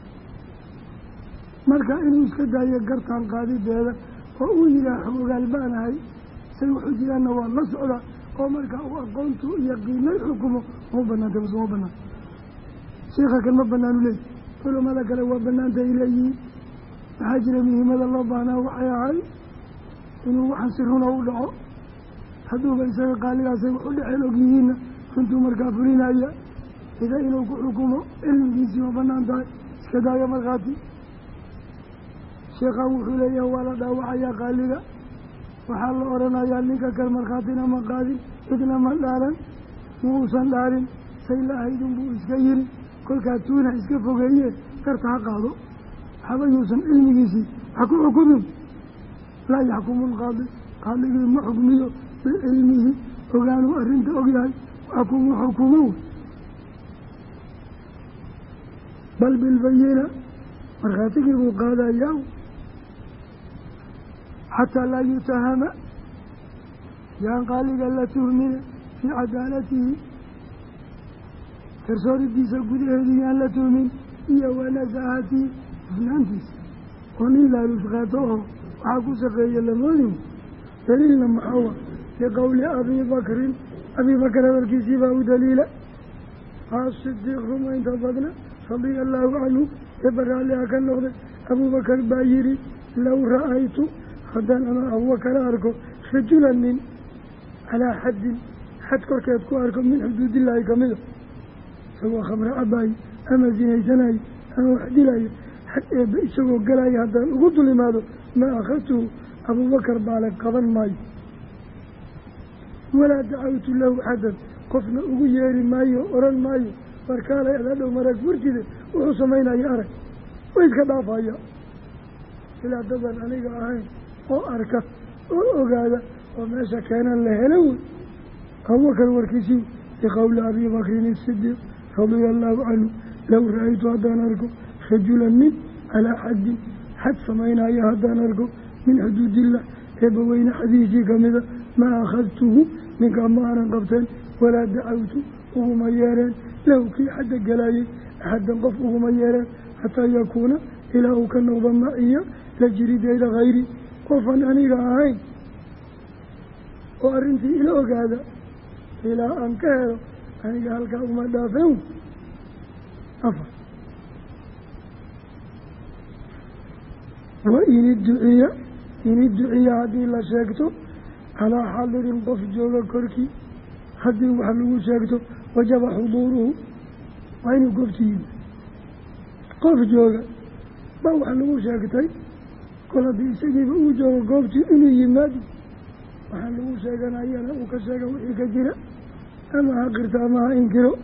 marka inuu iska daayo gartaan qaadideeda oo uu yidhaah xoogaal baanahay say waxu jiraanna waa la socda oo markaa uu aqoontu iyo qiimay xukumo uma banaantay mase uma banaan shiika kan ma banaanu leey culamada kale waa banaanta ay leeyihiin waxaa jira muhiimada loo baahnaa waxay ahay inuu waxaan si runa u dhaco hadduuba isaga qaaligaasay wax u dhexeel og yihiinna runtuu markaa fulinaya ida inuu ku xukumo cilmigiisii ma banaan tahay iska daayo markhaati sheekhaa wuxuu leeyahay waa la dhaawacayaa qaaliga waxaa la odhanayaa ninka kal markhaatina ma qaadin cidna ma dhaaran muusan dhaarin say la ahaydun buu iska yiri kolkaa tuuna iska fogeeye garta ha qaado waxba yuusan cilmigiisii wax ku xukumin laa yaxkumu lqaadi qaadigii ma xukmiyo bicilmihi ogaanuu arrinta ogyahay wax kuma xukumo bal bilbayina markhaatigii buu qaadayaa xataa laa yutahama yaan qaaliga la tuhmine fii cadaalatihi garsooridiisa gudaheedii yaan la tuhmin iyo wanasahatihi hufnaantiisa oo nin laaluus qaato oo waxaa ku shaqeeya lamoodin daliilna maxawa liqowli abii bakrin abii bakr hadalkiisii baa u daliila asidiiq rumaynta badna radia allaahu canhu eeba raalliha ka noqday abuubakar baa yidhi low ra-aytu haddaan ama abubakar arko rajulan nin calaa xaddin xad korkeed ku arko min xuduudillaahi ka mida isagoo khamre cabaayo ama sinaysanayo ama wax dilayo xad eebba isagoo galaya haddaan ugu dul imaado maa akhadtuhu abuubakar baale qaban maayo walaa dacawtu lahu xadan qofna ugu yeeri maayo oran maayo warkaalay adadhow marag furtide wuxuu samaynayo arag way iska dhaafaya ilaa dadan aniga ahayn oo arka oo ogaada oo meesha keenan la helo wey abubakar warkiisii liqowli abii bakrin isidiiq radia allaahu canhu low ra-aytu haddaan arko rajulan nin calaa xaddin xad samaynaya haddaan arko min xuduudillah eebbaweyne xadiisii kamida maa akhadtuhu ninkaa ma aanan qabteen walaa dacawtu uguma yeereen lahu kii xadda galayay axaddan qof uguma yeereen xataa yakuuna ilaa uu ka noqdo maciya la jirideeda hayri qofan aniga ahayn oo arrintii ila ogaada ilaa aan ka helo aniga halkaa uma dhaafeen afar wain idduciya in idduciya haddii la sheegto calaa xadirin qof jooga korkii haddii wax lagu sheegto wajaba xuduuruhu waa inuu goobti yimi qof jooga baa wax lagu sheegtay kol haddii isagiiba uu joogo goobtii inuu yimaado waxaa lagu sheeganayana uu ka sheega wixii ka jira ama ha qirto ama ha inkiro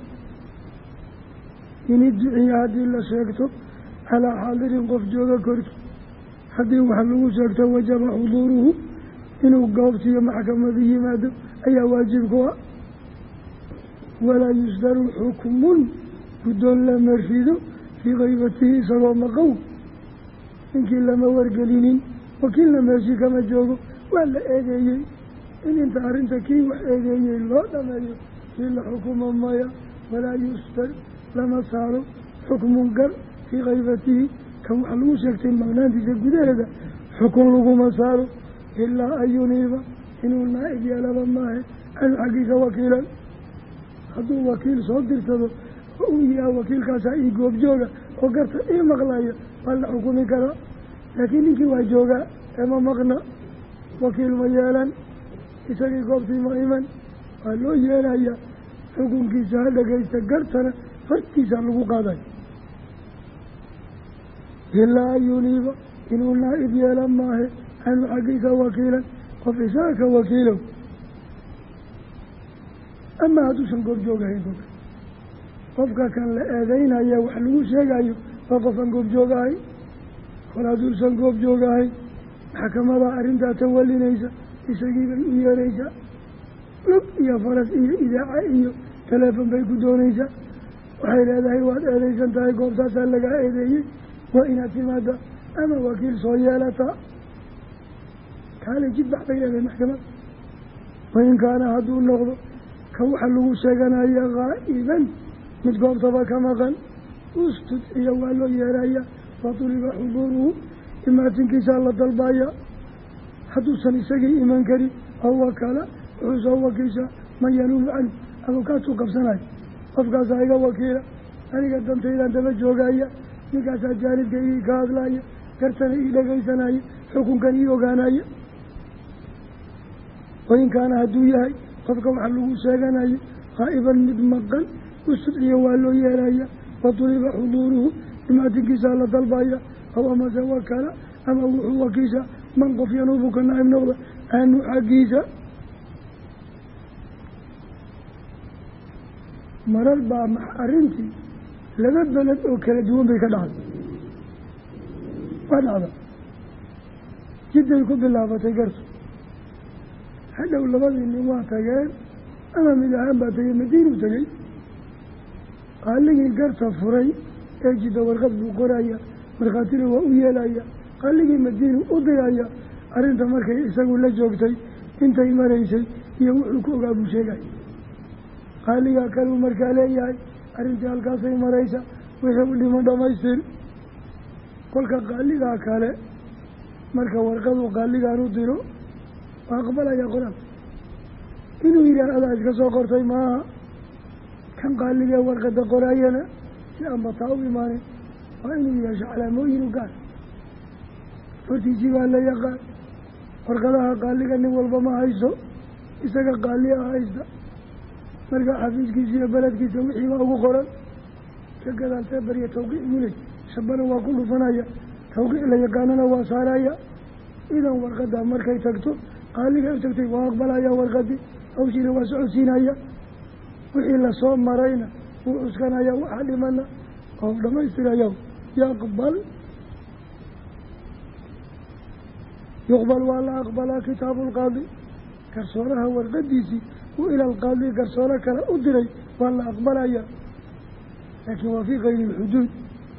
in idduciya haddii la sheegto calaa xaadirin qof jooga korkii haddii wax lagu sheegto wajaba xuduuruhu inuu goobtiiyo maxkamadu yimaado ayaa waajib ku ah walaa yusdaru xukmun guddoon lama rido fii kaybatihi isagoo maqow ninkii lama wargelinin wakiilna meeshii kama joogo waa la eedeeyey in inta arrinta kii wax eedeeyey loo dhameeyo kii la xukumo maya walaa yusdar lama saaro xukmun gar fii kaybatihi kan wax lagu sheegtay maqnaantiisa gudaheeda xukun laguma saaro ilaa an yuniiba inuu naa-ib yeelaba maahe anu xaggiisa wakiilan hadduu wakiil soo dirsado oo uu yihaa wakiilkaasaa ii goobjooga oo garta ii maqlaya waa la xukumi karaa laakiin ninkii waa joogaa eema maqna wakiil ma yeelan isagii goobtii ma iman waa loo yeelaya xukunkiisa ha dhagaysta gartana hortiisa lagu qaadayo ilaa an yuniiba inuu naa-ib yeelan maahe anu xaggiisa wakiilan qof isaga ka wakiilow ama hadduusan goobjoogahayn kolka qofka kan la eedeynaya wax lagu sheegayo waa qofaan goobjoogahay kol hadduusan goobjoogahayn maxkamadaa arrintaa tawalinaysa isagii bay u yeeraysaa lug iyo faras iyo idaaca iyo teleefon bay ku doonaysaa waxay leedahay waad eedeysan tahay goobtaasaa lagaa eedeeyey waa inaad timaada ama wakiil soo yeelataa kaale jidbax bay leedahay maxkamad wain kaana hadduu noqdo ka waxa lagu sheeganaya qaa'iban mid goobtaba ka maqan ustudciya waa loo yeeraya fatuliba xuduuruhu imaatinkiisaa la dalbaya hadduusan isagii iman karin oo wakala wuxuu soo wakiishaa man yanuubu canhu abukaatuu qabsanayo qofkaasaa iga wakiila aniga dantaydaan daba joogaya ninkaasaa jaanibka ii ka hadlaya gartana ii dhagaysanaya xukunkan ii ogaanaya wain kaana hadduu yahay qofka waxa lagu sheeganayo qaa'iban mid maqan ustudciya waa loo yeelaya fatuliba xuduuruhu imaatinkiisaa la dalbaya aw amase wakala ama wuxuu wakiisha man qof yanuubu ka naa'ib noqda aanu xaggiisa marar baa arrintii laba beled oo kala duwan bay ka dhacday waa dhacda jidday ku bilaabatay gartu hadhow labadii nin waa tageen ama mid ahaan baa tegey madiinuu tegey qaaligii garta furay ee jidda warqad buu qoraya markhaatina waa u yeelaya qaaligii madiinu u diraya arrinta markay isagu la joogtay intay maraysay iyo wuxuu ku ogaa buu sheegay qaaligaa kaleu markaa leeyahay arrintii halkaasay maraysa wixii u dhimo dhamaystir kolka qaaligaa kale marka warqadu qaaligaan u diro waa aqbalayaa qor-aan inuu yidhaah adaa iska soo qortay maaha kan qaaligee warqada qoraayana si aan bataa u imaanin waa inuu yeesho calaamooyin u gaar hortiisii baa la yaqaan warqadaha qaaliga nin walba ma hayso isaga qaali ah haysta markaa xafiiskiisa iyo beledkiisa wixii baa ugu qoran ka gadaaltee bariya tawqiic muley shabana waa ku dhufanaya tawqiic la yaqaanana waa saaraya idan warqada markay tagto qaaliga u tagtay waa aqbalaya warqadii hawshiina waa socodsiinaya wixii lasoo marayna wuu cuskanaya waxaa dhimana oo dhamaystiraya yaqbal yuqbal waa la aqbalaa kitaabu lqaadi garsooraha warqadiisii uu ila alqaadi garsooro kale u diray waa la aqbalaya laakiin waa fii kayri lxuduud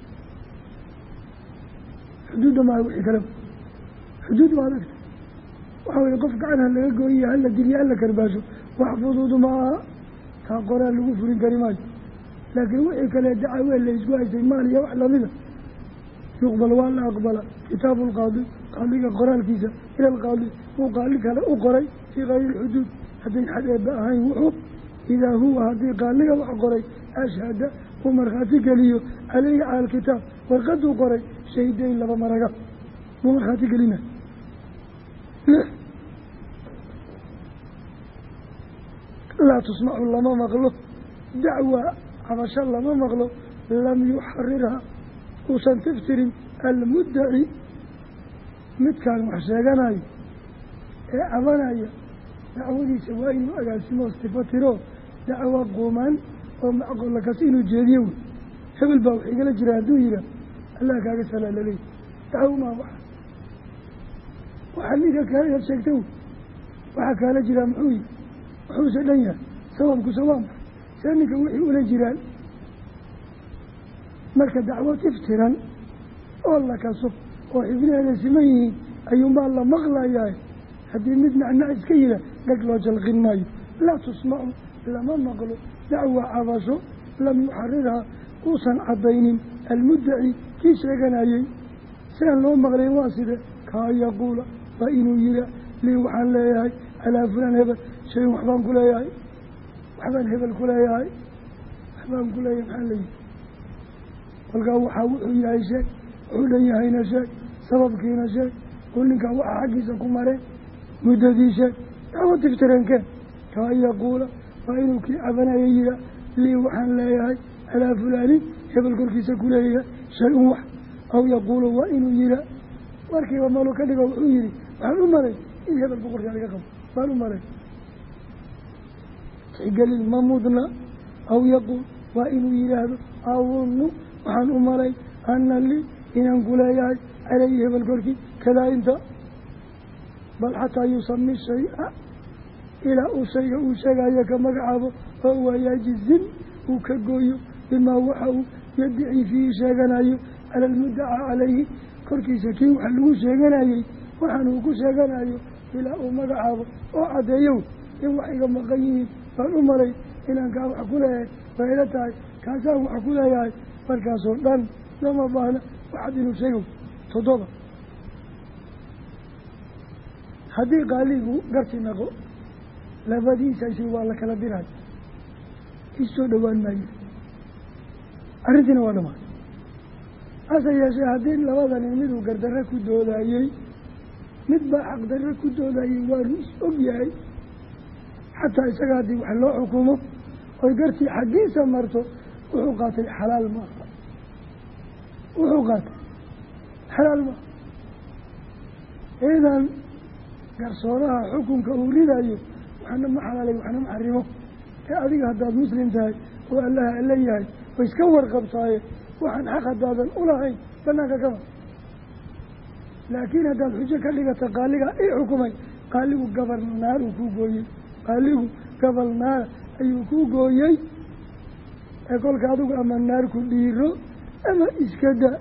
xuduudda maaha wixii kale xuduud waa adagta waxaa weye qof gacan ha laga gooyiyo hala diliyo hala karbaasho wax fuduud ma aha taa qoraa lagu furin kari maayo laakiin wixii kale dacaweel la isku haysay maal iyo wax lamida yuqbal waa la aqbala kitaabu lqaadi qaaliga qoraalkiisa ila alqaadi uu qaali kale u qoray fii kayri lxuduud hadday xad eeba ahayn wuxuu idaa huwa haddii qaaliga wax qoray ashhada uu markhaati geliyo caleyhi cala alkitaab warqaduu qoray shahidayn laba maraga mumarkhaati gelina laa tusmacu lama maqlo dacwa cabasho lama maqlo lam yuxarirha uusan tiftirin almuddaci midkaan wax sheeganayo ee cabanaya dacwadiisa waa inuu agaasimo istifo tiro dacwo quumaan oo macqoolla kasi inuu jeediyo wey hebel baa wax igala jira hadduu yihaa allah kaaga salaa laleey dacwo maa waxa waxaa ninka kaala sheegta wey waxaa kaala jiraa muxuu yihi wuxuuse dhan yahay sababkusa waa maxay see ninka wixii ula jiraan marka dacwo tiftiran oo la kaso oo xibnaheeda siman yihiin ayuunbaa la maqlayaa haddii mid nacnac iska yidha dheg loo jalqin maayo laa tusmacu lama maqlo dacwa cabasho lam yuxarirhaa uusan caddaynin almuddaci kii sheeganayey siaan loo maqlayn waa side kaa yaquula waa inuu yihaa lii waxaan leeyahay calaa fulaan hebel shayin waxbaan ku leeyahay waxbaan hebel ku leeyahay waxbaan ku leeyahay maxaan leeyihi kolkaa waxaa wuxuu yahay sheeg wuxuu dhan yahayna sheeg sababkiina sheeg oo ninkaa waxaa xaggiisa ku mareen muddadii sheeg dacwo tiftireenkeen kaa yaquula waa inuu kii cabanaya yihaa lii waxaan leeyahay calaa fulaanin hebel korkiisa ku leeyahay shay-un wax aw yaquulu waa inuu yihaa warkiiba malu ka dhigo wuxuu yihi waxaan u malay in hebel boqorkaa laga qabo waan u malay tixgelin ma mudna aw yaquul waa inuu yidhaahdo awunnu waxaan u malay ana lii inaan ku leeyahay calayhi hebel korkii kadaa inta bal xataa yusami shay-a ilaa uu shayga uu sheegayo ka magacaabo oo waayajizin uu ka gooyo bimaa waxa uu yaddici fiihi sheeganayo cala almuddacaa calayhi korkiisa kii waxa lagu sheeganayey waxaan uu ku sheeganayo ilaa uu magacaabo oo caddeeyow in wax iga maqan yihiin baan u malay inaan kaa wax ku leeyahay way ila tahay kaasaan wax ku leeyahay markaasoo dhan lama baahna waxaad inuu sheegow toddoba haddii qaaligu garti naqo labadiisa isi waa la kala diray isoo dhowaan maayo arrintiina waa dhamaad hase yeeshee haddii labada nin miduu gardarre ku doodayey mid baa xaqdarre ku doodayey waanu is og yahay xataa isaga haddii wax loo xukumo oy gartii xaggiisa marto wuxuu qaatay xalaal maaha wuxuu qaatay xalaal maaha idan garsooraha xukunka uu ridayo waxna ma xalaalay waxna ma xarimo ee adiga haddaad muslim tahay oo allaha alla yahay oo iska warqabtaaye waxaan xaq haddaadan ulahayn banaanka kaba laakiin haddaad xujo ka dhigata qaaliga ii xukumay qaaligu gabal naar uu kuu gooyey qaaligu gabal naar ayuu kuu gooyey ee kolka adigu ama naar ku dhiiro ama iska da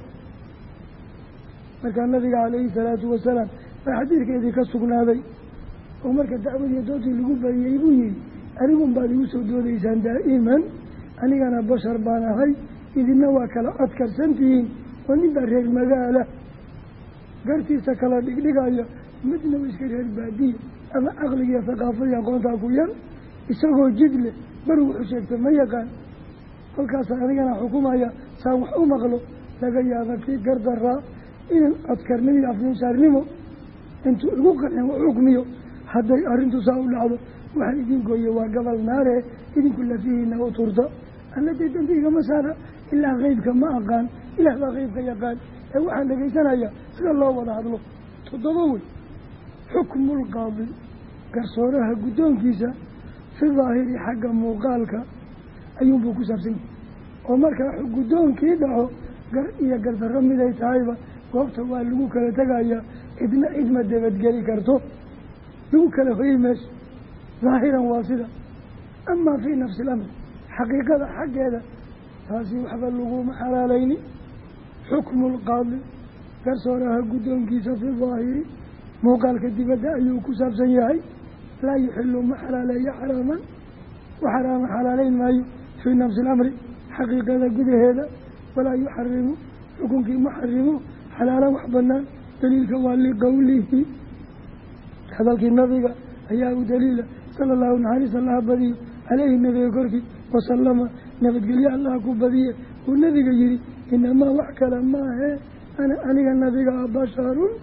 markaa nabiga calayhi salaatu wasalaam baa xadiidkeedii ka sugnaaday oo marka dacwadii doontii lagu bariyey buu yihi anigun baad igu soo doodaysaan daa'iman anigana bashar baan ahay idina waa kala codkarsantihiin oo nin baa reer magaala gartiisa kala dhigdhigaya midna u iska reer baadiye ama caqligiiyo thaqaafadii aqoontaa ku yar isagoo jid leh bar wuxuu sheegtay ma yaqaan kolkaasa anigana xukumaya saan wax u maqlo laga yaaba kii gardaraa inan codkarnimo iyo afninshaarnimo intuu igu qancin wax xukmiyo hadday arrintu saa u dhacdo waxaa idin gooye waa gabal naare idinku lafihiina u turta alla dee dambi igama saara ilaa qeybka ma aqaan ilaah baa qeybka yaqaan ee waxaan dhegaysanaya sida loo wada hadlo toddoba wey xukmulqaadi garsooraha guddoonkiisa fi daahiri xagga muuqaalka ayuunbuu ku saabsan yahay oo markaa guddoonkii dhaco gar iyo gardarro miday tahayba goobta waa lagu kala tegayaa cidna cidma dabadgeli karto lagu kala hoyey meesha daahiran waa sida amaa fii nafsi ilamri xaqiiqada xaggeeda taasi waxba laguma xalaalayni xukmu lqaadi garsooraha guddoonkiisa fi daahiri muuqaalka dibadda ayuu ku saabsan yahay laa yuxilu ma xalaaleeyo xaraaman wa xaraama xalaaleyn maayo fii nafsi ilamri xaqiiqada gudaheeda walaa yuxarimu xukunkii ma xarimo xalaalan wax banaan daliilka waa liqowlihi hadalkii nabiga ayaa u daliila sala allahu naxariis allaha badiyo caleyhi nabiga korkii wasalama nabadgelyo allaha ku badiye uu nabiga yihi inamaa wax kale maahe ana aniga nabiga a basharun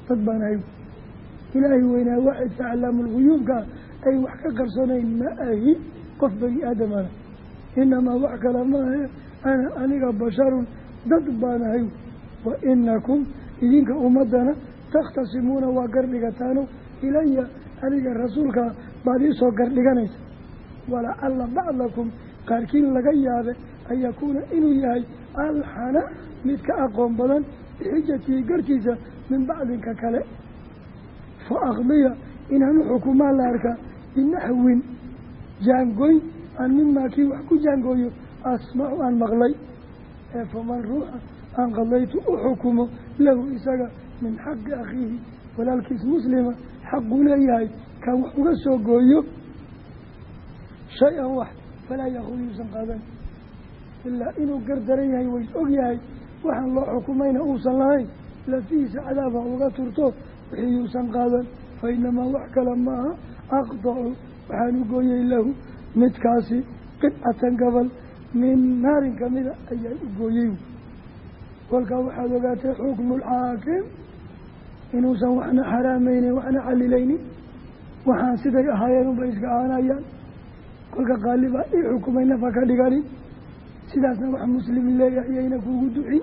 dad baan ahay ilaahay weynaa waaxidka calaamu lguyuubka ay wax ka qarsanayn ma ahi qof bani aadamana inamaa wax kala maahe ana aniga basharun dad baan ahay wa inakum idinka ummadana takhtasimuuna waa gardhigataano ilaya aniga rasuulka baad iisoo gardhiganaysa walacalla bacdakum qaarkiin laga yaabe an yakuuna inuu yahay alxana mid ka aqoon badan bixijatihi gartiisa min bacdinka kale fa aqdiya inaanu xukumaa la arkaa binaxwin jaangoyn aan mimaa kii wax ku jaangooyo asmacu aan maqlay ee faman ruuxa aan qadaytu u xukumo lahu isaga min xaqi akhiihi walaalkiis muslima xaquu leeyahay kaan wax uga soo gooyo shay-an wax falaa yaquul yuusan qaadan ilaa inuu gardaran yahay ways og yahay waxaan loo xukumayna uusan lahayn lafihiisa cadaaba uga turto wixii yuusan qaadan fa inamaa wax kale maaha aqdacu waxaan u gooyey lahu midkaasi qidcatan gabal min naarin kamida ayaan u gooyey kolkaa waxaad ogaatay xukmulxaakim inuusan waxna xaraamaynin waxna xalilaynin waxaan siday ahaayeen unbay iska ahaanayaan kolka qaalibaa i xukumay nafa ka dhiganin sidaasna wax muslim leeyahay yayna kuugu ducin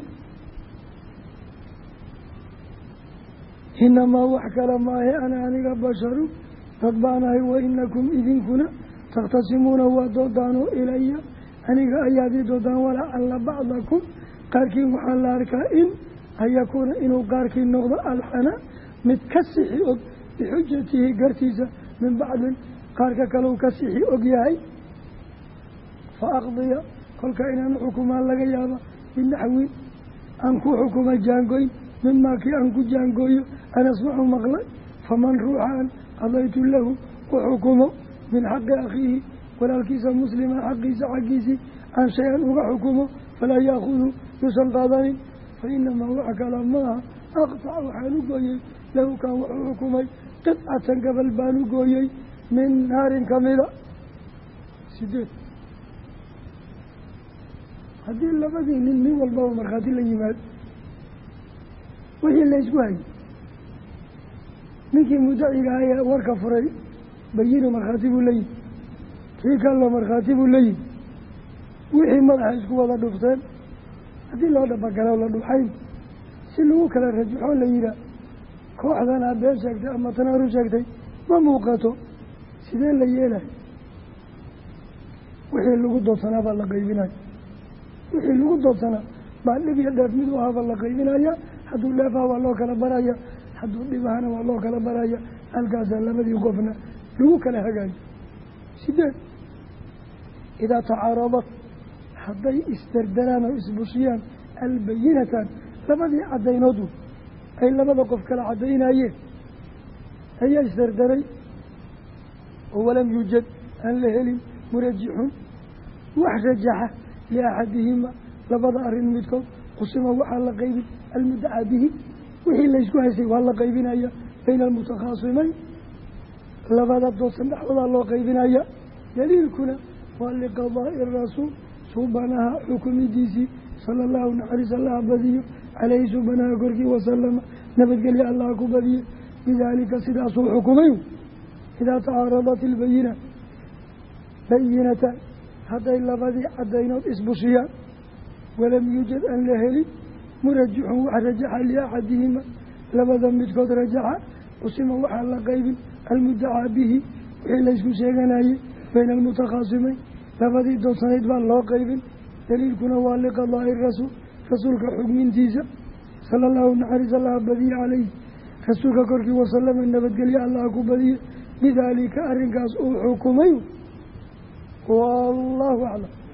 inamaa wax kale maahe ana aniga basharu dad baanahay wa inakum idinkuna takhtasimuuna waa doodaanoo ilaya aniga ayaad ii doodaan walacalla bacdakum qaarkiin waxaa la arkaa in an yakuuna inuu qaarkii noqdo alxana mid ka sixi og bixujatihi gartiisa min bacdin qaarka kale uu ka sixi og yahay fa aqdiya kolka inaan xukumaan laga yaaba binaxwin aan ku xukuma jaangoyn mimaa kii aan ku jaangooyo an asmacu maqlay faman ruuxaan qadaytu lahu u xukumo min xaqi akhiihi walaalkiisa muslima xaqiisa xaggiisii aan shay-an uga xukumo falaa yaakudu yuusan qaadanin fa inamaa wax kala maaha aqtac waxaan u gooyey lahu kaan wuxuu xukumay qidcatan gabal baan u gooyey min naarin kamida sideed haddii labadii nin nin walbaba markhaati la yimaado wixii laysku hayay ninkii mudaciga ayaa warka furay bayino markhaati buu leeyihi kii kallo markhaati buu leeyihi wixii madaxa isku wada dhufteen haddii loo dhabagalo la dhuxayn si lagu kala rajaxoo la yihaa kooxdan aad been sheegtay ama tanaaru sheegtay ma muuqato sidee la yeelayo wixii lagu doodsanaa baa la qaybinaya wixii lagu doodsanaa baa dhib iyo dheef mid u ahaa baa la qaybinaya hadduu dheefaha waa loo kala baraya hadduu dhibahana waa loo kala baraya halkaasaa labadii qofna lagu kala hagaayo sideed idaa tacaaradat hadday isdardaraan oo isbushiyaan albayinatan labadii caddaynoodu ay labada qof kala caddaynayeen ayaa isdardaray oo walam yuujad aan la helin murajixun wax rajaxa liaxadihima labada arrin midkood qusima waxaa la qaybin almudacaa bihi wixii laysku haystay waa la qaybinaya bayna almutakhaasimeyn labada doodsan dhexdoodaa loo qaybinaya daliilkuna waa liqadaa'i rasuul suubanaha xukumidiisii sala allahu naxariis allaha badiyo caleyhi suubanaha korkii wasalama nabadgelya allaha ku badiye bidaalika sidaasuu xukumay idaa tacaaradat ilbayina bayinatan hadday labadii caddaynood isbushiyaan walam yuujad aan la helin murajixun wax rajaxa liaxadihima labada midkood rajaxa qusima waxaa la qaybin almudacaa bihi wixii laysku sheeganayay bayna almutakhaasimeyn labadii doodsanayd baa loo qaybin daliilkuna waa liqadaa'i rasuul rasuulka xugmintiisa sala allahu naxariis allaha badiye caleyhi rasuulka korkii wasalama nabadgelye allaha ku badiye bidaalika arrinkaas uu xukumay wallaahu aclam.